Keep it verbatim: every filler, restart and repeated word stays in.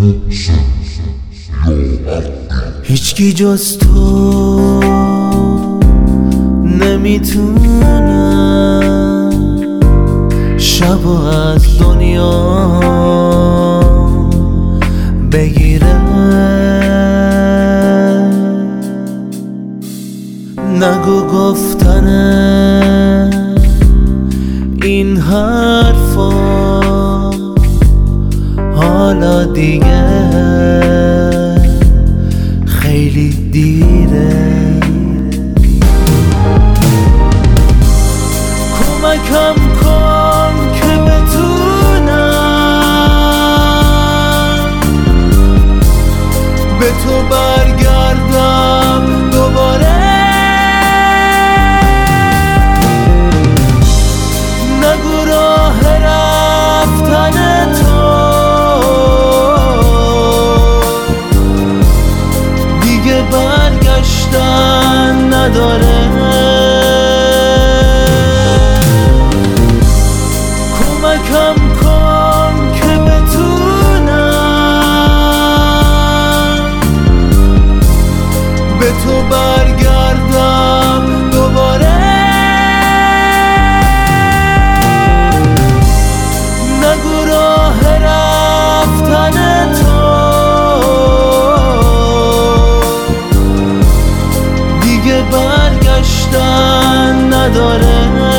هیچکی جز تو نمیتونه شب از دنیا بگیره. نگو گفتن این حرفا حالا دیگه خیلی دیره. کمکم کن که بتونم به تو برگردم دوباره. نگو راه رفتن تو دیگه برگشتن نداره. کمکم کن که بتونم به تو برگردم دوباره. نگو راه رفتن تو دیگه برگشتن نداره.